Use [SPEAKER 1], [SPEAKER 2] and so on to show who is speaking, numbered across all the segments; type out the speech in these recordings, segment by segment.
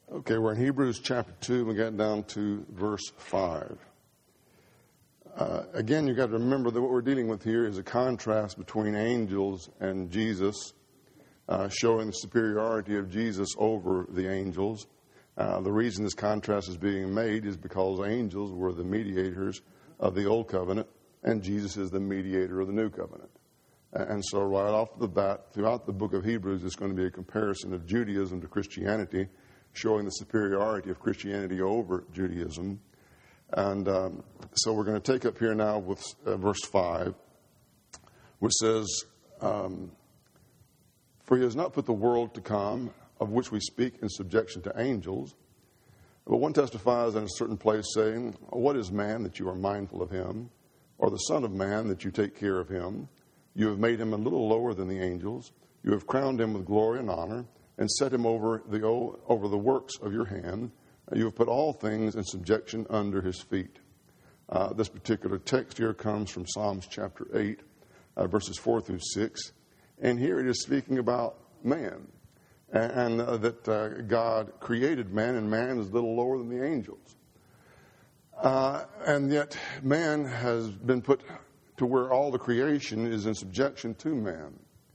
[SPEAKER 1] Okay, we're in Hebrews chapter 2. We got down to verse 5. Again, you've got to remember that what we're dealing with here is a contrast between angels and Jesus, showing the superiority of Jesus over the angels. The reason this contrast is being made is because angels were the mediators of the old covenant, and Jesus is the mediator of the new covenant. And so right off the bat, throughout the book of Hebrews, it's going to be a comparison of Judaism to Christianity, showing the superiority of Christianity over Judaism. And so we're going to take up here now with verse 5, which says, For he has not put the world to come, of which we speak, in subjection to angels. But one testifies in a certain place, saying, What is man that you are mindful of him, or the son of man that you take care of him? You have made him a little lower than the angels. You have crowned him with glory and honor, and set him over the works of your hand. You have put all things in subjection under his feet. This particular text here comes from Psalms chapter 8, verses 4 through 6. And here it is speaking about man, and that God created man, and man is a little lower than the angels. And yet man has been put to where all the creation is in subjection to man.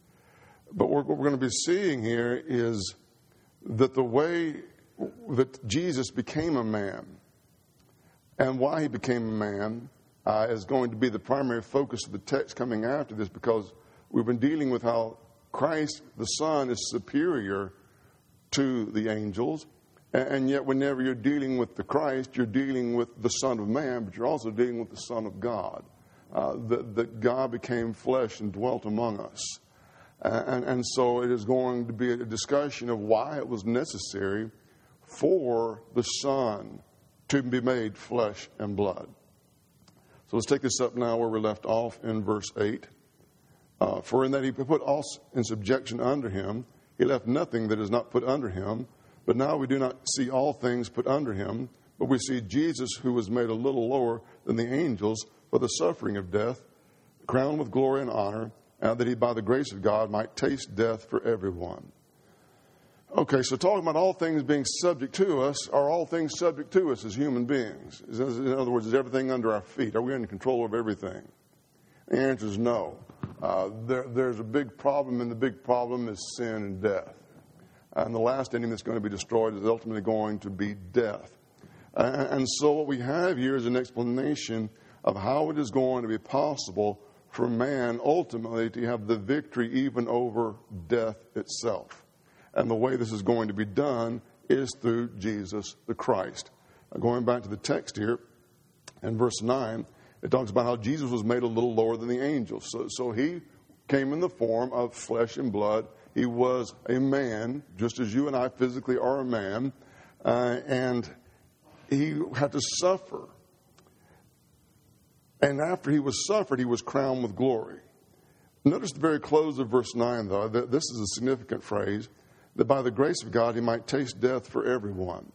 [SPEAKER 1] But what we're going to be seeing here is that the way that Jesus became a man and why he became a man is going to be the primary focus of the text coming after this, because we've been dealing with how Christ, the Son, is superior to the angels. And yet whenever you're dealing with the Christ, you're dealing with the Son of Man, but you're also dealing with the Son of God. That God became flesh and dwelt among us. And so it is going to be a discussion of why it was necessary for the Son to be made flesh and blood. So let's take this up now where we left off in verse 8. For in that he put all in subjection under him, he left nothing that is not put under him. But now we do not see all things put under him, but we see Jesus, who was made a little lower than the angels for the suffering of death, crowned with glory and honor, and that he, by the grace of God, might taste death for everyone. Okay, so talking about all things being subject to us, are all things subject to us as human beings? In other words, is everything under our feet? Are we in control of everything? The answer is no. There's a big problem, and the big problem is sin and death. And the last enemy that's going to be destroyed is ultimately going to be death. And so what we have here is an explanation of how it is going to be possible for man ultimately to have the victory even over death itself. And the way this is going to be done is through Jesus the Christ. Going back to the text here, in verse 9, it talks about how Jesus was made a little lower than the angels. So he came in the form of flesh and blood. He was a man, just as you and I physically are a man, and he had to suffer. And after he was suffered, he was crowned with glory. Notice the very close of verse 9, though. This is a significant phrase, that by the grace of God he might taste death for everyone.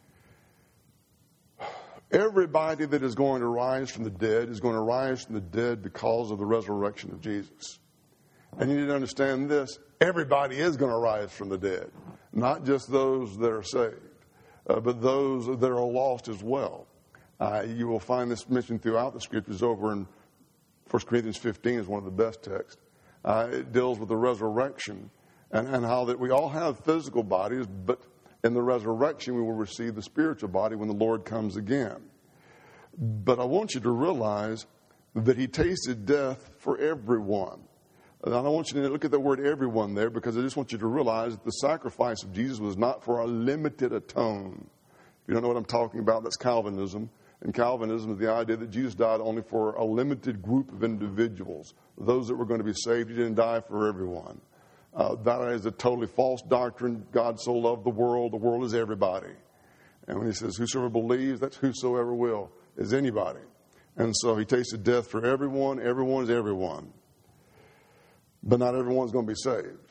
[SPEAKER 1] Everybody that is going to rise from the dead is going to rise from the dead because of the resurrection of Jesus. And you need to understand this. Everybody is going to rise from the dead. Not just those that are saved, but those that are lost as well. You will find this mentioned throughout the Scriptures. Over in 1 Corinthians 15 is one of the best texts. It deals with the resurrection and how that we all have physical bodies, but in the resurrection we will receive the spiritual body when the Lord comes again. But I want you to realize that he tasted death for everyone. And I don't want you to look at the word everyone there, because I just want you to realize that the sacrifice of Jesus was not for a limited atone. If you don't know what I'm talking about, that's Calvinism. And Calvinism is the idea that Jesus died only for a limited group of individuals. Those that were going to be saved, he didn't die for everyone. That is a totally false doctrine. God so loved the world is everybody. And when he says whosoever believes, that's whosoever will, is anybody. And so he tasted death for everyone. Everyone is everyone. But not everyone's going to be saved.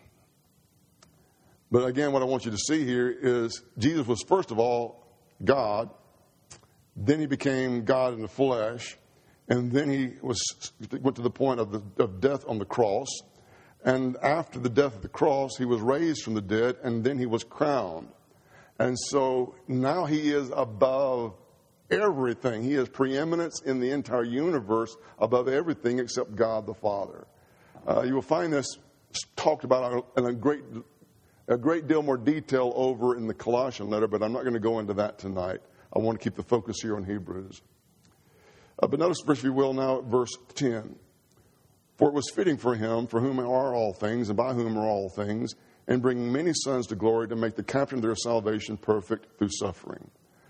[SPEAKER 1] But again, what I want you to see here is Jesus was first of all God. Then he became God in the flesh. And then he went to the point of death on the cross. And after the death of the cross, he was raised from the dead, and then he was crowned. And so now he is above everything. He has preeminence in the entire universe above everything except God the Father. You will find this talked about in a great deal more detail over in the Colossian letter, but I'm not going to go into that tonight. I want to keep the focus here on Hebrews. But notice, if you will, now at verse 10. For it was fitting for him, for whom are all things, and by whom are all things, and bringing many sons to glory, to make the captain of their salvation perfect through suffering.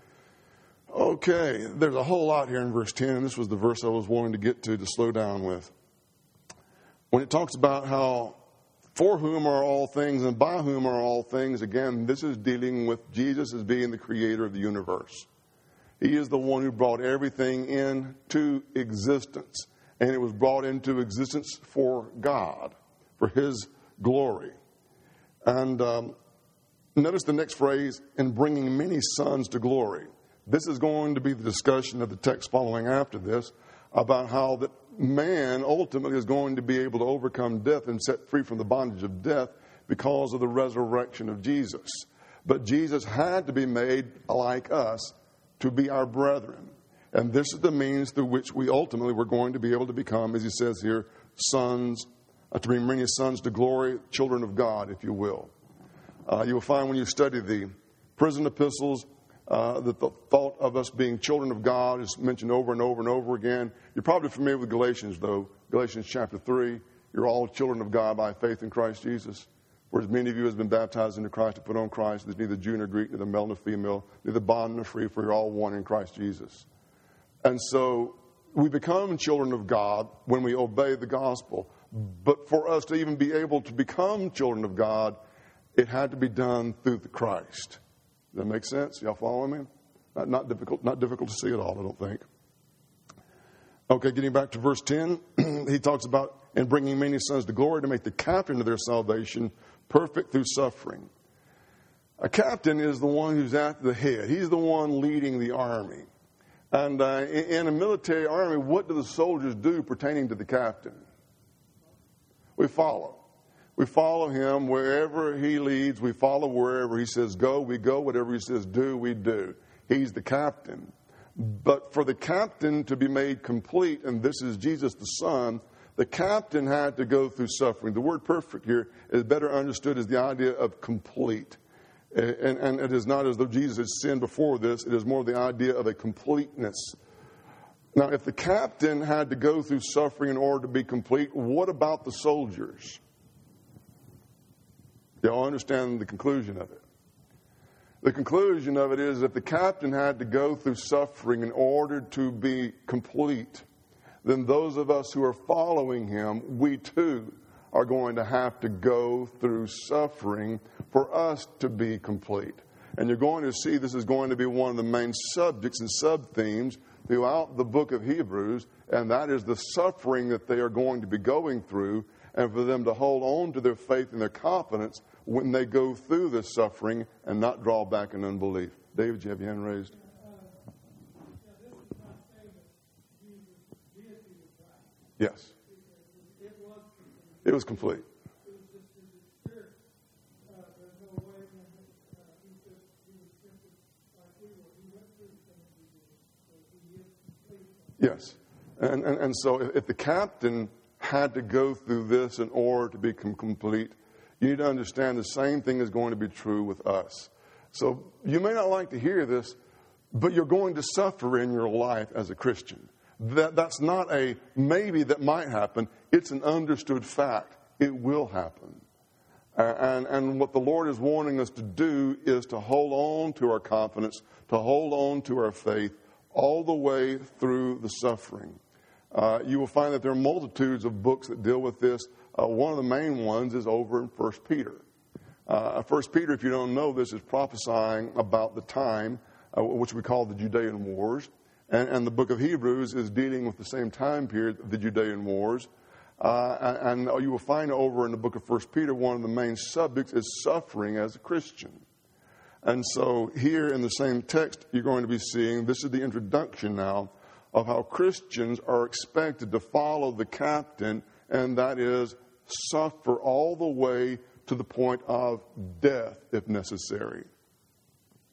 [SPEAKER 1] Okay, there's a whole lot here in verse 10, and this was the verse I was wanting to get to slow down with. When it talks about how for whom are all things and by whom are all things, again, this is dealing with Jesus as being the creator of the universe. He is the one who brought everything into existence, and it was brought into existence for God, for His glory. And notice the next phrase, in bringing many sons to glory. This is going to be the discussion of the text following after this about how that man ultimately is going to be able to overcome death and set free from the bondage of death because of the resurrection of Jesus. But Jesus had to be made like us to be our brethren. And this is the means through which we ultimately were going to be able to become, as he says here, sons, to bring many sons to glory, children of God, if you will. You will find when you study the prison epistles that the thought of us being children of God is mentioned over and over and over again. You're probably familiar with Galatians, though. Galatians chapter 3, you're all children of God by faith in Christ Jesus. For as many of you has been baptized into Christ to put on Christ, there's neither Jew nor Greek, neither male nor female, neither bond nor free, for you're all one in Christ Jesus. And so we become children of God when we obey the gospel. But for us to even be able to become children of God, it had to be done through the Christ. Does that make sense? Y'all following me? Not difficult to see at all, I don't think. Okay, getting back to verse 10, he talks about, and bringing many sons to glory, to make the captain of their salvation perfect through suffering. A captain is the one who's at the head. He's the one leading the army. And in a military army, what do the soldiers do pertaining to the captain? We follow. We follow him wherever he leads. We follow wherever he says go, we go. Whatever he says do, we do. He's the captain. But for the captain to be made complete, and this is Jesus the Son, the captain had to go through suffering. The word perfect here is better understood as the idea of complete. And it is not as though Jesus had sinned before this. It is more the idea of a completeness. Now, if the captain had to go through suffering in order to be complete, what about the soldiers? Y'all understand the conclusion of it? The conclusion of it is that the captain had to go through suffering in order to be complete. Then those of us who are following him, we too are going to have to go through suffering for us to be complete. And you're going to see this is going to be one of the main subjects and sub-themes throughout the book of Hebrews, and that is the suffering that they are going to be going through, and for them to hold on to their faith and their confidence when they go through this suffering and not draw back in unbelief. David, do you have your hand raised? Yes. It was complete. Yes. And so if the captain had to go through this in order to become complete, you need to understand the same thing is going to be true with us. So you may not like to hear this, but you're going to suffer in your life as a Christian. That's not a maybe that might happen. It's an understood fact. It will happen. And what the Lord is wanting us to do is to hold on to our confidence, to hold on to our faith all the way through the suffering. You will find that there are multitudes of books that deal with this. One of the main ones is over in 1 Peter. 1 Peter, if you don't know this, is prophesying about the time, which we call the Judean Wars. And the book of Hebrews is dealing with the same time period of the Judean Wars. And you will find over in the book of 1 Peter, one of the main subjects is suffering as a Christian. And so here in the same text, you're going to be seeing, this is the introduction now, of how Christians are expected to follow the captain, and that is suffer all the way to the point of death if necessary.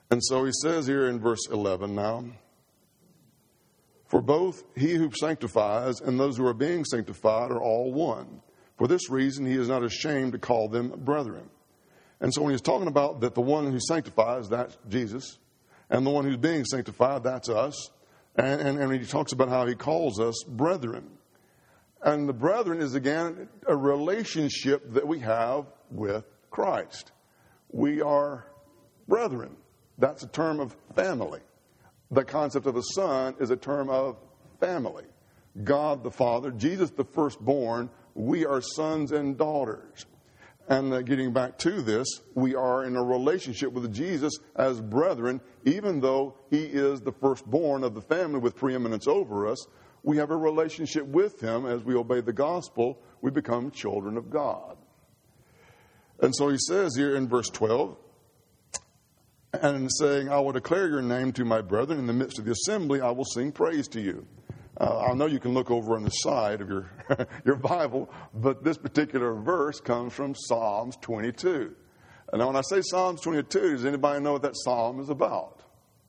[SPEAKER 1] And so he says here in verse 11 now, for both he who sanctifies and those who are being sanctified are all one. For this reason, he is not ashamed to call them brethren. And so when he's talking about that the one who sanctifies, that's Jesus, and the one who's being sanctified, that's us. And he talks about how he calls us brethren. And the brethren is, again, a relationship that we have with Christ. We are brethren. That's a term of family. The concept of a son is a term of family. God the Father, Jesus the firstborn, we are sons and daughters. And getting back to this, we are in a relationship with Jesus as brethren, even though he is the firstborn of the family with preeminence over us. We have a relationship with him. As we obey the gospel, we become children of God. And so he says here in verse 12, and saying, I will declare your name to my brethren. In the midst of the assembly, I will sing praise to you. I know you can look over on the side of your, your Bible, but this particular verse comes from Psalms 22. And now when I say Psalms 22, does anybody know what that psalm is about?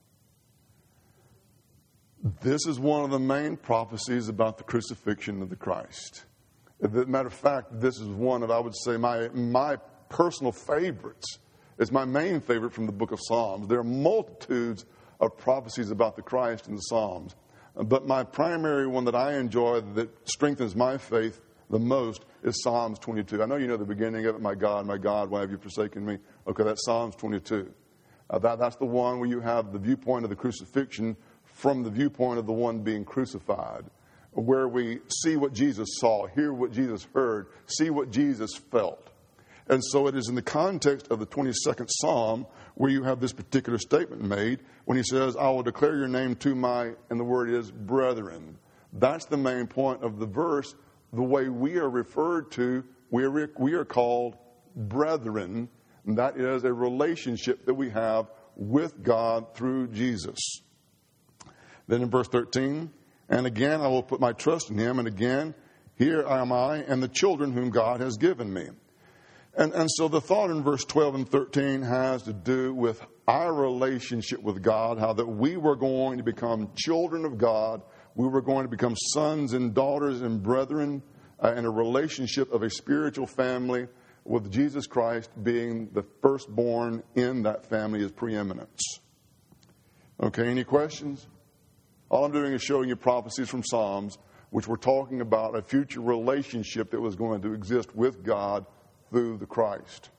[SPEAKER 1] This is one of the main prophecies about the crucifixion of the Christ. As a matter of fact, this is one of, I would say, my personal favorites. It's my main favorite from the book of Psalms. There are multitudes of prophecies about the Christ in the Psalms. But my primary one that I enjoy that strengthens my faith the most is Psalms 22. I know you know the beginning of it, my God, why have you forsaken me? Okay, that's Psalms 22. That's the one where you have the viewpoint of the crucifixion from the viewpoint of the one being crucified, where we see what Jesus saw, hear what Jesus heard, see what Jesus felt. And so it is in the context of the 22nd Psalm where you have this particular statement made when he says, I will declare your name to my, and the word is brethren. That's the main point of the verse. The way we are referred to, we are called brethren. And that is a relationship that we have with God through Jesus. Then in verse 13, and again I will put my trust in him, and again, here am I and the children whom God has given me. And so the thought in verse 12 and 13 has to do with our relationship with God, how that we were going to become children of God. We were going to become sons and daughters and brethren in a relationship of a spiritual family with Jesus Christ being the firstborn in that family as preeminence. Okay, any questions? All I'm doing is showing you prophecies from Psalms, which were talking about a future relationship that was going to exist with God through the Christ.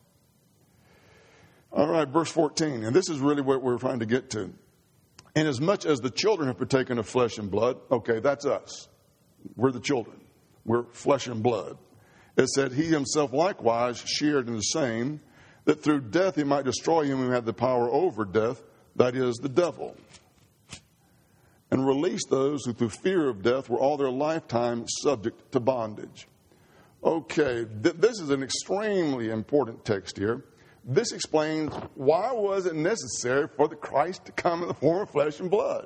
[SPEAKER 1] All right, verse 14, and this is really what we're trying to get to. Inasmuch as the children have partaken of flesh and blood, okay, that's us. We're the children. We're flesh and blood. It said, he himself likewise shared in the same, that through death he might destroy him who had the power over death, that is, the devil, and release those who through fear of death were all their lifetime subject to bondage. Okay, this is an extremely important text here. This explains why was it necessary for the Christ to come in the form of flesh and blood.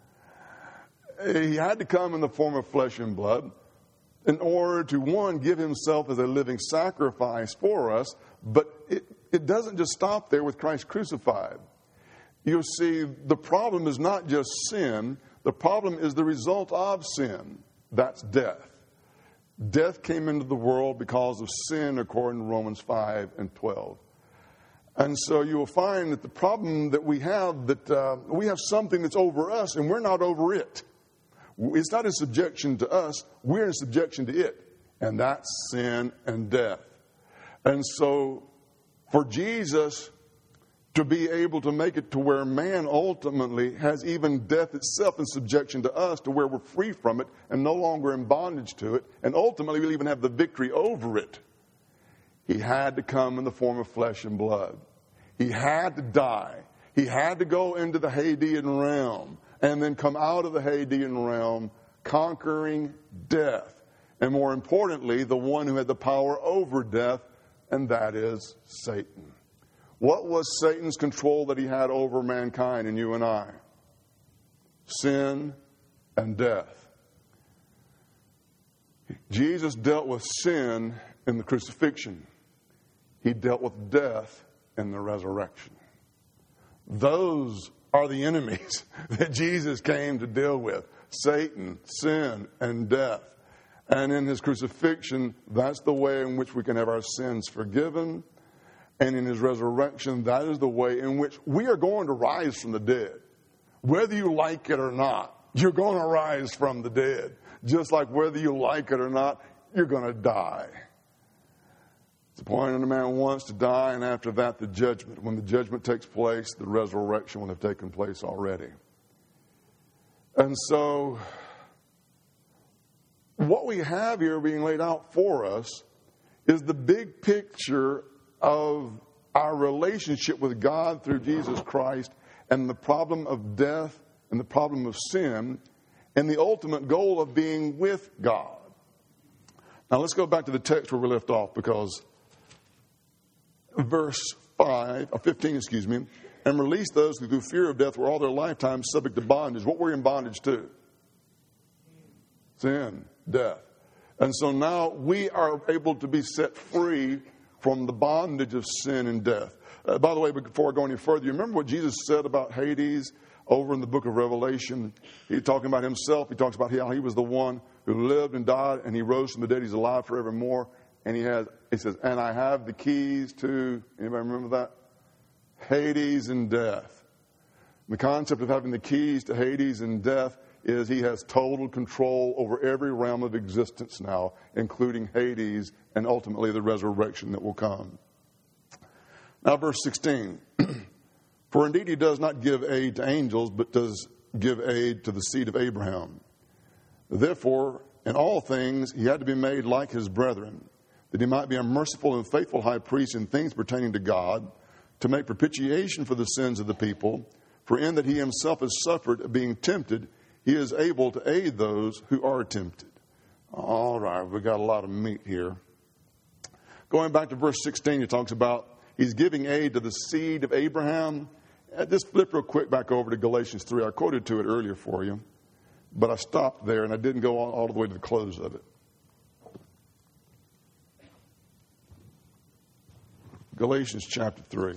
[SPEAKER 1] He had to come in the form of flesh and blood in order to, one, give himself as a living sacrifice for us, but it doesn't just stop there with Christ crucified. You'll see, the problem is not just sin. The problem is the result of sin. That's death. Death came into the world because of sin, according to Romans 5 and 12. And so you will find that the problem that we have, that we have something that's over us and we're not over it. It's not in subjection to us, we're in subjection to it. And that's sin and death. And so for Jesus to be able to make it to where man ultimately has even death itself in subjection to us, to where we're free from it and no longer in bondage to it, and ultimately we'll even have the victory over it, he had to come in the form of flesh and blood. He had to die. He had to go into the Hadean realm and then come out of the Hadean realm conquering death. And more importantly, the one who had the power over death, and that is Satan. What was Satan's control that he had over mankind and you and I? Sin and death. Jesus dealt with sin in the crucifixion. He dealt with death in the resurrection. Those are the enemies that Jesus came to deal with: Satan, sin, and death. And in his crucifixion, that's the way in which we can have our sins forgiven. And in his resurrection, that is the way in which we are going to rise from the dead. Whether you like it or not, you're going to rise from the dead. Just like whether you like it or not, you're going to die. It's appointed a man once to die, and after that, the judgment. When the judgment takes place, the resurrection will have taken place already. And so, what we have here being laid out for us is the big picture of our relationship with God through Jesus Christ, and the problem of death and the problem of sin, and the ultimate goal of being with God. Now let's go back to the text where we left off, because verse 15, and release those who through fear of death were all their lifetime subject to bondage. What were in bondage to? Sin, death. And so now we are able to be set free from the bondage of sin and death. By the way, before I go any further, you remember what Jesus said about Hades over in the book of Revelation? He's talking about himself. He talks about how he was the one who lived and died, and he rose from the dead. He's alive forevermore. And he says, and I have the keys to, anybody remember that? Hades and death. The concept of having the keys to Hades and death is he has total control over every realm of existence now, including Hades and ultimately the resurrection that will come. Now, verse 16. For indeed he does not give aid to angels, but does give aid to the seed of Abraham. Therefore, in all things he had to be made like his brethren, that he might be a merciful and faithful high priest in things pertaining to God, to make propitiation for the sins of the people. For in that he himself has suffered, being tempted, he is able to aid those who are tempted. All right, we've got a lot of meat here. Going back to verse 16, it talks about he's giving aid to the seed of Abraham. Just flip real quick back over to Galatians 3. I quoted to it earlier for you, but I stopped there and I didn't go all the way to the close of it. Galatians chapter 3.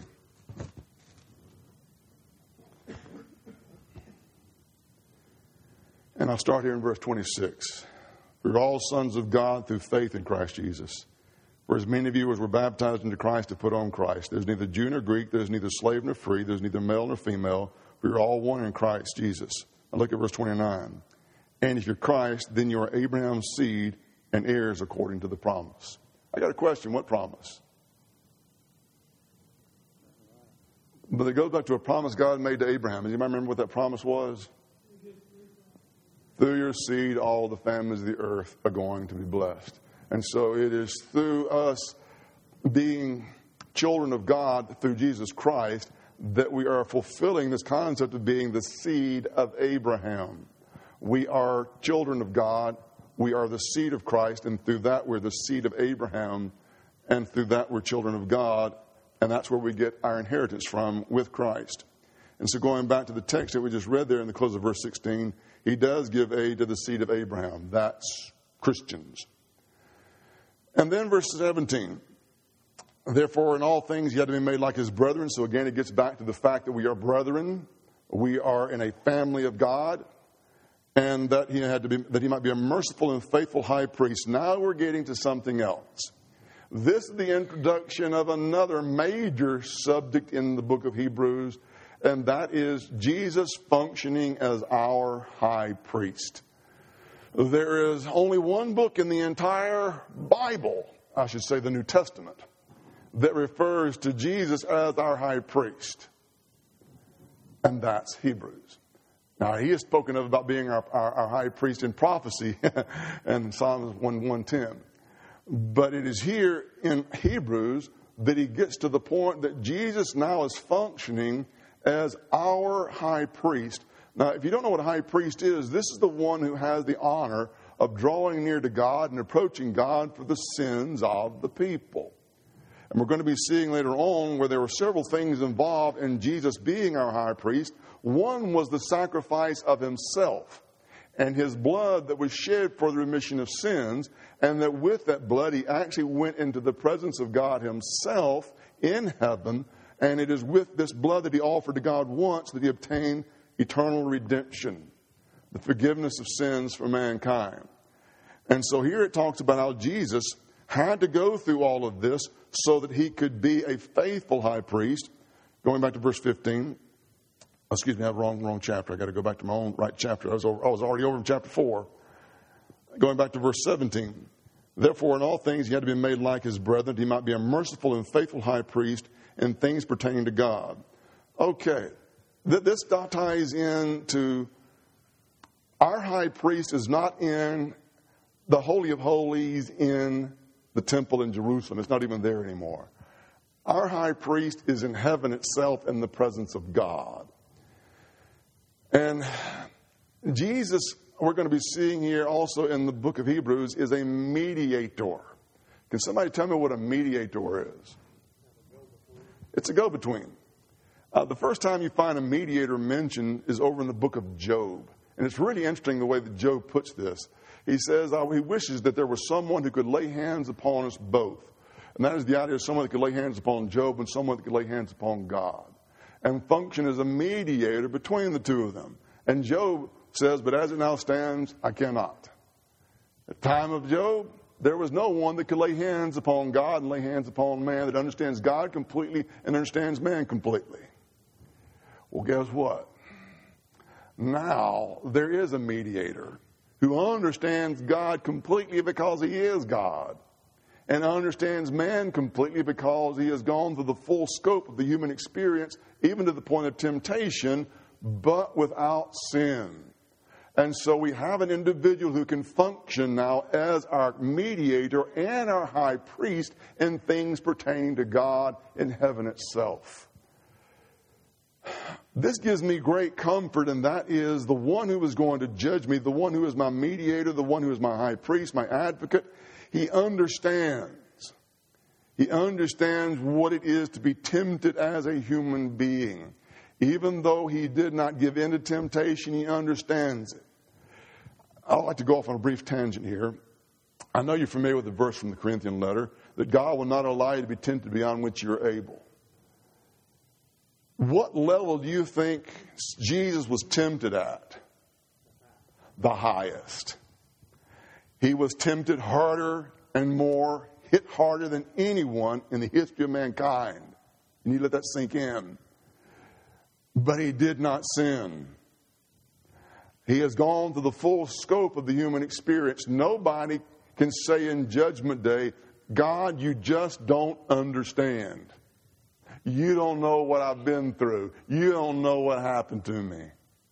[SPEAKER 1] And I'll start here in verse 26. We're all sons of God through faith in Christ Jesus. For as many of you as were baptized into Christ have put on Christ. There's neither Jew nor Greek, there's neither slave nor free, there's neither male nor female. We are all one in Christ Jesus. Now look at verse 29. And if you're Christ, then you are Abraham's seed and heirs according to the promise. I got a question. What promise? But it goes back to a promise God made to Abraham. Does anybody remember what that promise was? Through your seed, all the families of the earth are going to be blessed. And so it is through us being children of God through Jesus Christ that we are fulfilling this concept of being the seed of Abraham. We are children of God. We are the seed of Christ. And through that, we're the seed of Abraham. And through that, we're children of God. And that's where we get our inheritance from with Christ. And so going back to the text that we just read there in the close of verse 16, he does give aid to the seed of Abraham. That's Christians. And then verse 17. Therefore, in all things, he had to be made like his brethren. So again, it gets back to the fact that we are brethren. We are in a family of God. And that he might be a merciful and faithful high priest. Now we're getting to something else. This is the introduction of another major subject in the book of Hebrews, and that is Jesus functioning as our high priest. There is only one book in the entire Bible, I should say the New Testament, that refers to Jesus as our high priest, and that's Hebrews. Now, he is spoken of about being our high priest in prophecy in Psalms 1:10. But it is here in Hebrews that he gets to the point that Jesus now is functioning as our high priest. Now, if you don't know what a high priest is, this is the one who has the honor of drawing near to God and approaching God for the sins of the people. And we're going to be seeing later on where there were several things involved in Jesus being our high priest. One was the sacrifice of himself and his blood that was shed for the remission of sins, and that with that blood he actually went into the presence of God himself in heaven And it is with this blood that he offered to God once that he obtained eternal redemption, the forgiveness of sins for mankind. And so here it talks about how Jesus had to go through all of this so that he could be a faithful high priest. Going back to verse 15. Excuse me, I have wrong chapter. I got to go back to my own right chapter. I was already over in chapter 4. Going back to verse 17. Therefore, in all things he had to be made like his brethren, that he might be a merciful and faithful high priest in things pertaining to God. Okay, this ties into our high priest is not in the Holy of Holies in the temple in Jerusalem. It's not even there anymore. Our high priest is in heaven itself in the presence of God. And Jesus, we're going to be seeing here also in the book of Hebrews, is a mediator. Can somebody tell me what a mediator is? It's a go-between. The first time you find a mediator mentioned is over in the book of Job. And it's really interesting the way that Job puts this. He says he wishes that there was someone who could lay hands upon us both. And that is the idea of someone that could lay hands upon Job and someone that could lay hands upon God. And function as a mediator between the two of them. And Job says, but as it now stands, I cannot. At the time of Job, there was no one that could lay hands upon God and lay hands upon man that understands God completely and understands man completely. Well, guess what? Now there is a mediator who understands God completely because he is God, and understands man completely because he has gone through the full scope of the human experience, even to the point of temptation, but without sin. And so we have an individual who can function now as our mediator and our high priest in things pertaining to God in heaven itself. This gives me great comfort, and that is the one who is going to judge me, the one who is my mediator, the one who is my high priest, my advocate. He understands. He understands what it is to be tempted as a human being. Even though he did not give in to temptation, he understands it. I'd like to go off on a brief tangent here. I know you're familiar with the verse from the Corinthian letter, that God will not allow you to be tempted beyond which you're able. What level do you think Jesus was tempted at? The highest. He was tempted harder and more, hit harder than anyone in the history of mankind. You need to let that sink in. But he did not sin. He has gone through the full scope of the human experience. Nobody can say in Judgment Day, God, you just don't understand. You don't know what I've been through. You don't know what happened to me.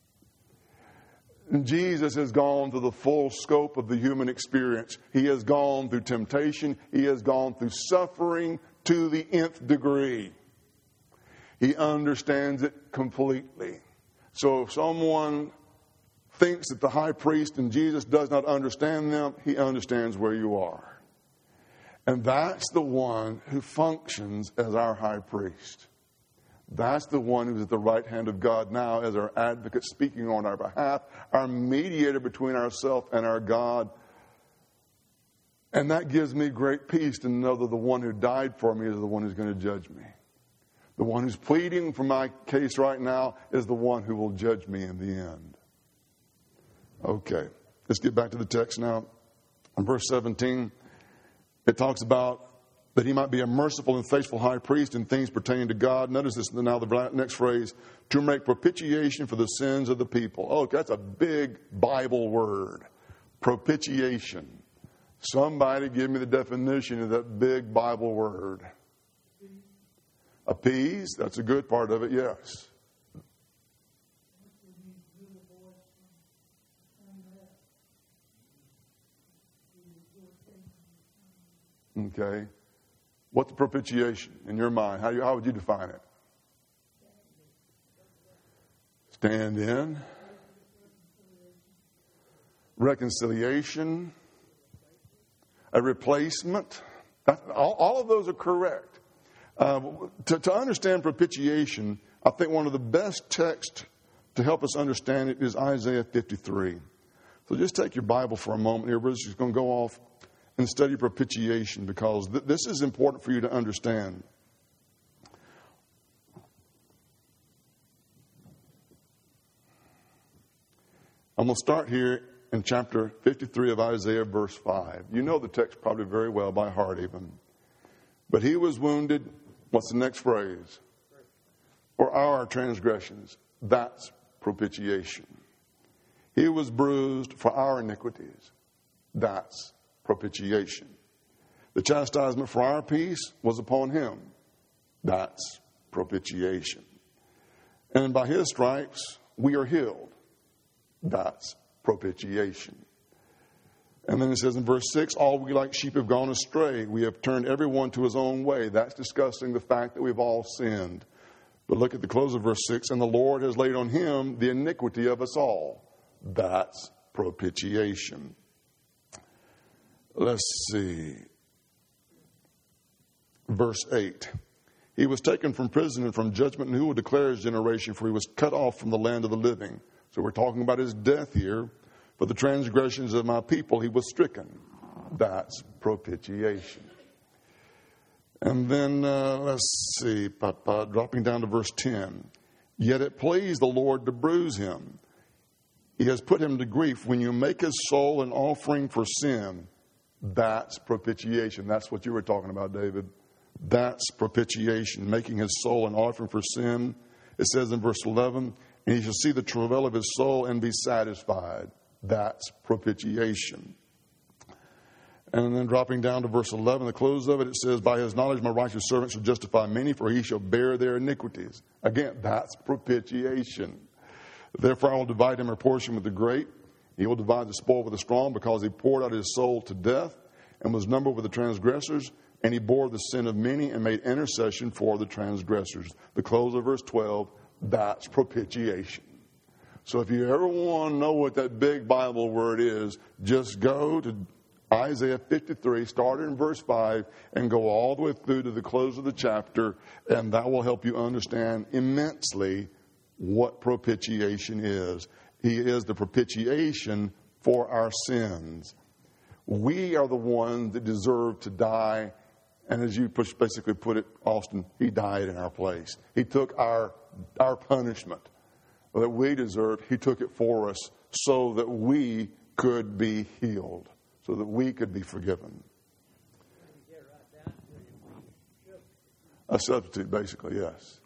[SPEAKER 1] And Jesus has gone through the full scope of the human experience. He has gone through temptation. He has gone through suffering to the nth degree. He understands it completely. So if someone thinks that the high priest and Jesus does not understand them, he understands where you are. And that's the one who functions as our high priest. That's the one who's at the right hand of God now as our advocate speaking on our behalf, our mediator between ourselves and our God. And that gives me great peace to know that the one who died for me is the one who's going to judge me. The one who's pleading for my case right now is the one who will judge me in the end. Okay, let's get back to the text now. In verse 17, it talks about that he might be a merciful and faithful high priest in things pertaining to God. Notice this now, the next phrase, to make propitiation for the sins of the people. Oh, that's a big Bible word. Propitiation. Somebody give me the definition of that big Bible word. Appease, that's a good part of it, yes. Okay. What's the propitiation in your mind? How would you define it? Stand in. Reconciliation. A replacement. All of those are correct. To understand propitiation, I think one of the best texts to help us understand it is Isaiah 53. So just take your Bible for a moment here. We're just going to go off and study propitiation because this is important for you to understand. I'm going to start here in chapter 53 of Isaiah, verse 5. You know the text probably very well by heart even. But he was wounded. What's the next phrase? For our transgressions. That's propitiation. He was bruised for our iniquities. That's propitiation. The chastisement for our peace was upon him. That's propitiation. And by his stripes we are healed. That's propitiation. And then it says in verse 6, all we like sheep have gone astray. We have turned everyone to his own way. That's discussing the fact that we've all sinned. But look at the close of verse 6. And the Lord has laid on him the iniquity of us all. That's propitiation. Let's see. Verse 8. He was taken from prison and from judgment, and who will declare his generation? For he was cut off from the land of the living. So we're talking about his death here. For the transgressions of my people he was stricken. That's propitiation. And then, let's see, dropping down to verse 10. Yet it pleased the Lord to bruise him. He has put him to grief. When you make his soul an offering for sin, that's propitiation. That's what you were talking about, David. That's propitiation, making his soul an offering for sin. It says in verse 11, and he shall see the travail of his soul and be satisfied. That's propitiation. And then dropping down to verse 11, the close of it, it says, by his knowledge my righteous servant shall justify many, for he shall bear their iniquities. Again, that's propitiation. Therefore I will divide him a portion with the great. He will divide the spoil with the strong, because he poured out his soul to death and was numbered with the transgressors. And he bore the sin of many and made intercession for the transgressors. The close of verse 12, that's propitiation. So if you ever want to know what that big Bible word is, just go to Isaiah 53, start in verse 5, and go all the way through to the close of the chapter, and that will help you understand immensely what propitiation is. He is the propitiation for our sins. We are the ones that deserve to die. And as you basically put it, Austin, he died in our place. He took our punishment that we deserved. He took it for us so that we could be healed, so that we could be forgiven. A substitute, basically, yes.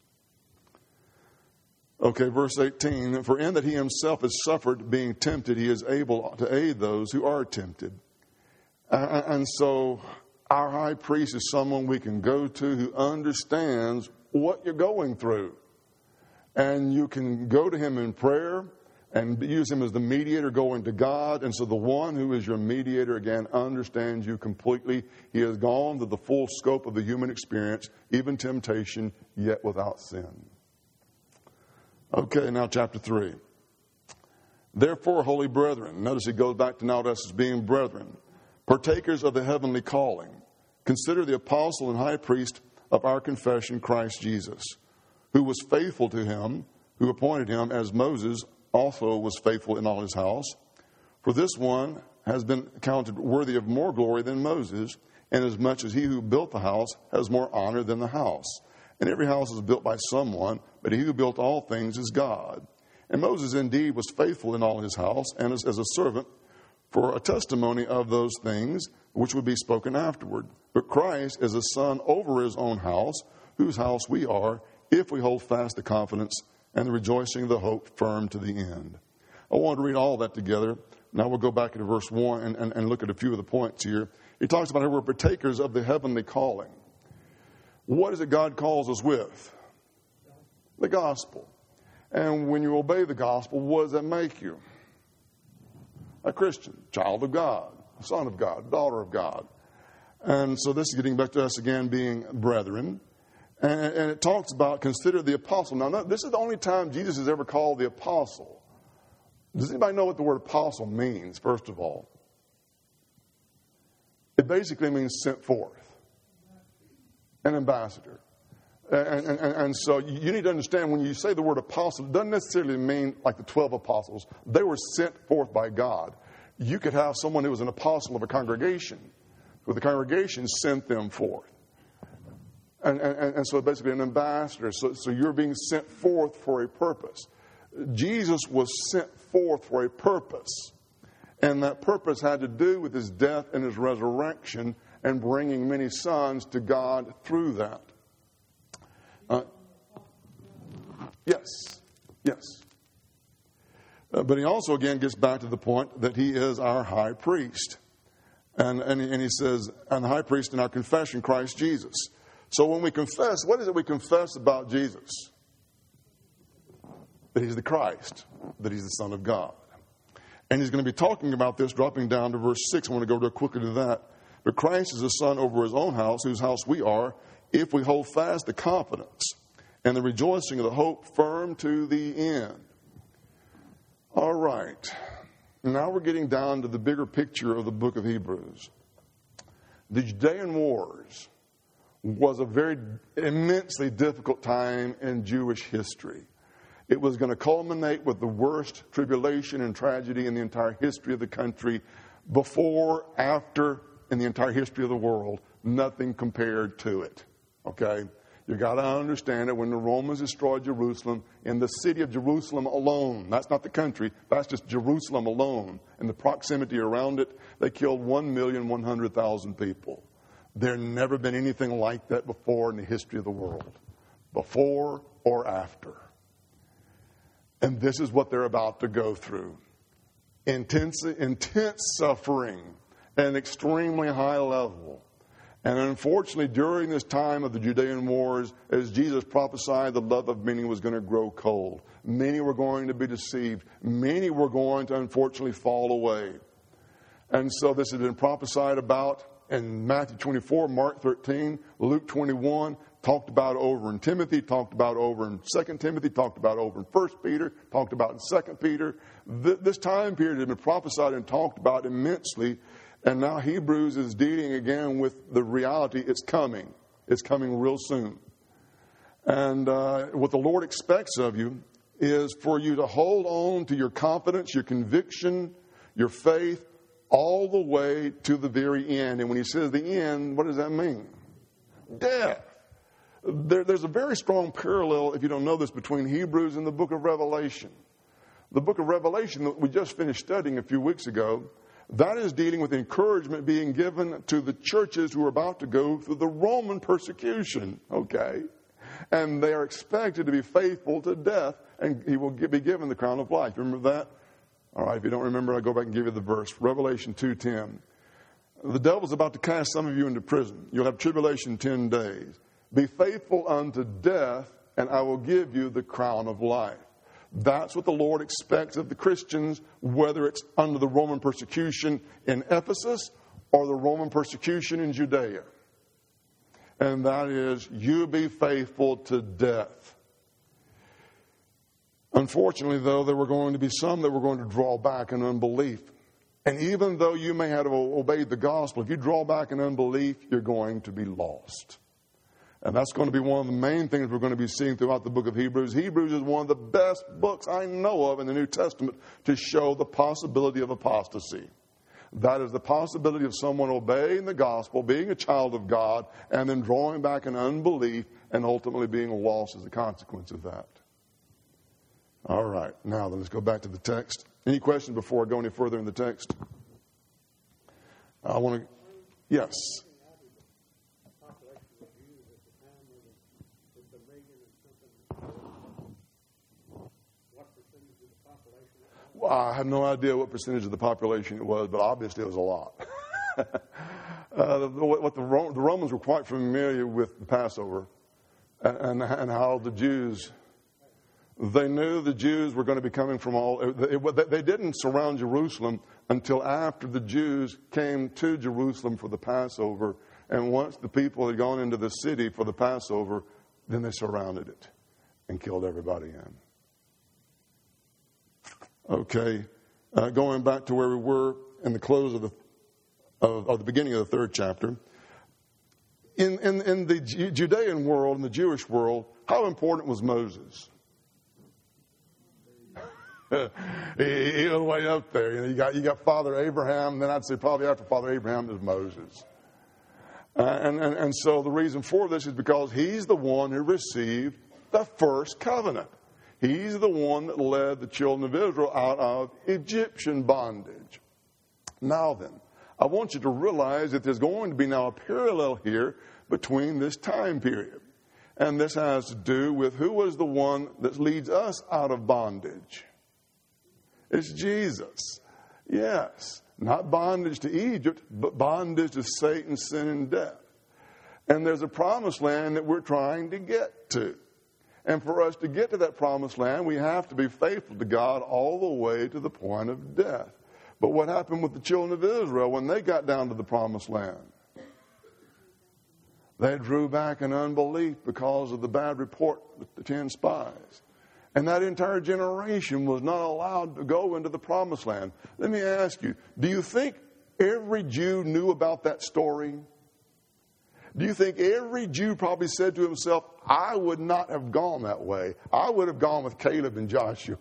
[SPEAKER 1] Okay, verse 18. For in that he himself has suffered being tempted, he is able to aid those who are tempted. And so our high priest is someone we can go to who understands what you're going through. And you can go to him in prayer and use him as the mediator going to God. And so the one who is your mediator, again, understands you completely. He has gone to the full scope of the human experience, even temptation, yet without sin. Okay, now chapter 3. Therefore, holy brethren, notice he goes back to now us as being brethren, partakers of the heavenly calling, consider the apostle and high priest of our confession, Christ Jesus, who was faithful to him, who appointed him, as Moses also was faithful in all his house. For this one has been counted worthy of more glory than Moses, inasmuch as he who built the house has more honor than the house. And every house is built by someone, but he who built all things is God. And Moses indeed was faithful in all his house, and as a servant for a testimony of those things which would be spoken afterward. But Christ is a son over his own house, whose house we are, if we hold fast the confidence and the rejoicing of the hope firm to the end. I want to read all that together. Now we'll go back to verse 1 and look at a few of the points here. He talks about how we're partakers of the heavenly calling. What is it God calls us with? The gospel. And when you obey the gospel, what does that make you? A Christian, child of God, son of God, daughter of God. And so this is getting back to us again being brethren. And it talks about consider the apostle. Now, this is the only time Jesus is ever called the apostle. Does anybody know what the word apostle means, first of all? It basically means sent forth. An ambassador. And so you need to understand when you say the word apostle, it doesn't necessarily mean like the 12 apostles. They were sent forth by God. You could have someone who was an apostle of a congregation, where the congregation sent them forth. And so basically an ambassador. So you're being sent forth for a purpose. Jesus was sent forth for a purpose. And that purpose had to do with his death and his resurrection and bringing many sons to God through that. Yes. But he also, again, gets back to the point that he is our high priest. And he says, and the high priest in our confession, Christ Jesus. So when we confess, what is it we confess about Jesus? That he's the Christ, that he's the Son of God. And he's going to be talking about this, dropping down to verse 6. I want to go real quickly to that. But Christ is a son over his own house, whose house we are, if we hold fast the confidence and the rejoicing of the hope firm to the end. All right. Now we're getting down to the bigger picture of the book of Hebrews. The Judean Wars was a very immensely difficult time in Jewish history. It was going to culminate with the worst tribulation and tragedy in the entire history of the country. Before, after, in the entire history of the world, nothing compared to it. Okay? You got to understand that when the Romans destroyed Jerusalem, in the city of Jerusalem alone, that's not the country, that's just Jerusalem alone, and the proximity around it, they killed 1,100,000 people. There never been anything like that before in the history of the world, before or after. And this is what they're about to go through. Intense suffering at an extremely high level. And unfortunately, during this time of the Judean Wars, as Jesus prophesied, the love of many was going to grow cold. Many were going to be deceived. Many were going to, unfortunately, fall away. And so this has been prophesied about in Matthew 24, Mark 13, Luke 21, talked about over in Timothy, talked about over in 2 Timothy, talked about over in 1 Peter, talked about in 2 Peter. This time period has been prophesied and talked about immensely. And now Hebrews is dealing again with the reality. It's coming. It's coming real soon. And what the Lord expects of you is for you to hold on to your confidence, your conviction, your faith, all the way to the very end. And when he says the end, what does that mean? Death. There's a very strong parallel, if you don't know this, between Hebrews and the book of Revelation. The book of Revelation that we just finished studying a few weeks ago, that is dealing with encouragement being given to the churches who are about to go through the Roman persecution, okay? And they are expected to be faithful to death, and he will be given the crown of life. Remember that? All right, if you don't remember, I'll go back and give you the verse. Revelation 2:10. The devil's about to cast some of you into prison. You'll have tribulation 10 days. Be faithful unto death, and I will give you the crown of life. That's what the Lord expects of the Christians, whether it's under the Roman persecution in Ephesus or the Roman persecution in Judea. And that is, you be faithful to death. Unfortunately, though, there were going to be some that were going to draw back in unbelief. And even though you may have obeyed the gospel, if you draw back in unbelief, you're going to be lost. And that's going to be one of the main things we're going to be seeing throughout the book of Hebrews. Hebrews is one of the best books I know of in the New Testament to show the possibility of apostasy. That is the possibility of someone obeying the gospel, being a child of God, and then drawing back in unbelief and ultimately being lost as a consequence of that. All right, now let's go back to the text. Any questions before I go any further in the text? I want to, yes. Well, I have no idea what percentage of the population it was, but obviously it was a lot. The Romans were quite familiar with the Passover and how the Jews, they knew the Jews were going to be coming from all. They didn't surround Jerusalem until after the Jews came to Jerusalem for the Passover. And once the people had gone into the city for the Passover, then they surrounded it and killed everybody in. Okay, going back to where we were in the close of the beginning of the third chapter. In the Judean world, in the Jewish world, how important was Moses? he was way up there. You got Father Abraham, and then I'd say probably after Father Abraham is Moses. And so the reason for this is because he's the one who received the first covenant. He's the one that led the children of Israel out of Egyptian bondage. Now then, I want you to realize that there's going to be now a parallel here between this time period. And this has to do with who was the one that leads us out of bondage. It's Jesus. Yes. Not bondage to Egypt, but bondage to Satan, sin, and death. And there's a promised land that we're trying to get to. And for us to get to that promised land, we have to be faithful to God all the way to the point of death. But what happened with the children of Israel when they got down to the promised land? They drew back in unbelief because of the bad report with the 10 spies. And that entire generation was not allowed to go into the promised land. Let me ask you, do you think every Jew knew about that story? Do you think every Jew probably said to himself, I would not have gone that way. I would have gone with Caleb and Joshua.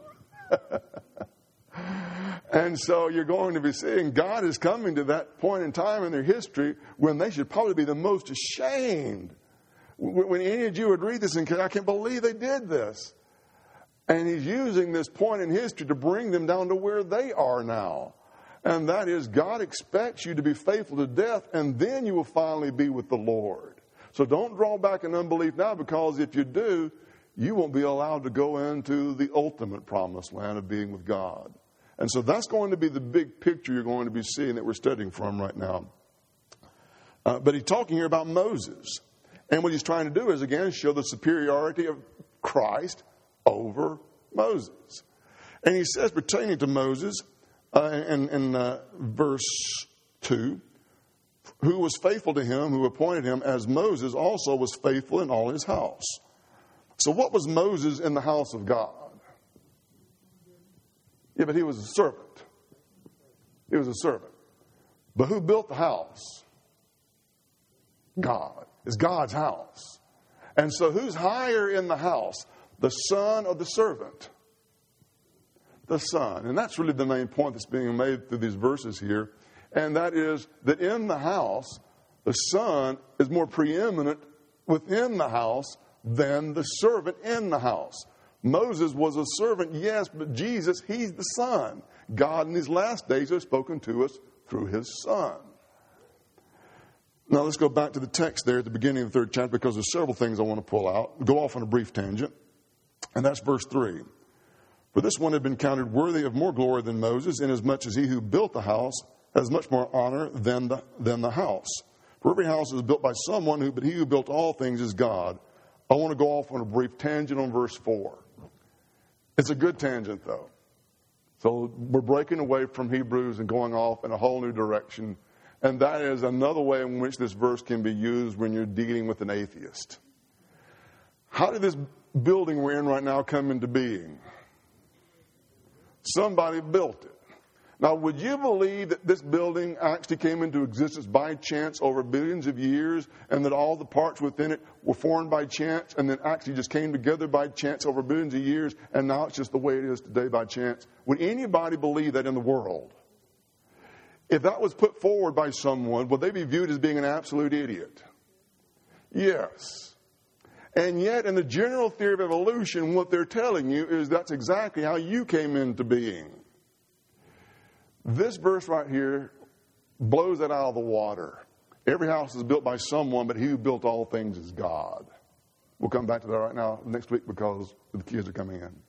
[SPEAKER 1] And so you're going to be seeing God is coming to that point in time in their history when they should probably be the most ashamed. When any Jew would read this and say, I can't believe they did this. And he's using this point in history to bring them down to where they are now. And that is, God expects you to be faithful to death, and then you will finally be with the Lord. So don't draw back in unbelief now, because if you do, you won't be allowed to go into the ultimate promised land of being with God. And so that's going to be the big picture you're going to be seeing that we're studying from right now. But he's talking here about Moses. And what he's trying to do is, again, show the superiority of Christ over Moses. And he says, pertaining to Moses, in verse 2, who was faithful to him, who appointed him, as Moses also was faithful in all his house. So what was Moses in the house of God? Yeah, but he was a servant. He was a servant. But who built the house? God. It's God's house. And so who's higher in the house? The son or the servant? The son. And that's really the main point that's being made through these verses here. And that is that in the house, the son is more preeminent within the house than the servant in the house. Moses was a servant, yes, but Jesus, he's the son. God in these last days has spoken to us through his son. Now let's go back to the text there at the beginning of the 3rd chapter, because there's several things I want to pull out. Go off on a brief tangent. And that's verse 3. For this one had been counted worthy of more glory than Moses, inasmuch as he who built the house has much more honor than the house. For every house is built by someone, but he who built all things is God. I want to go off on a brief tangent on verse 4. It's a good tangent, though. So we're breaking away from Hebrews and going off in a whole new direction. And that is another way in which this verse can be used when you're dealing with an atheist. How did this building we're in right now come into being? Somebody built it. Now, would you believe that this building actually came into existence by chance over billions of years, and that all the parts within it were formed by chance, and then actually just came together by chance over billions of years, and now it's just the way it is today by chance? Would anybody believe that in the world? If that was put forward by someone, would they be viewed as being an absolute idiot? Yes. And yet, in the general theory of evolution, what they're telling you is that's exactly how you came into being. This verse right here blows that out of the water. Every house is built by someone, but he who built all things is God. We'll come back to that right now next week because the kids are coming in.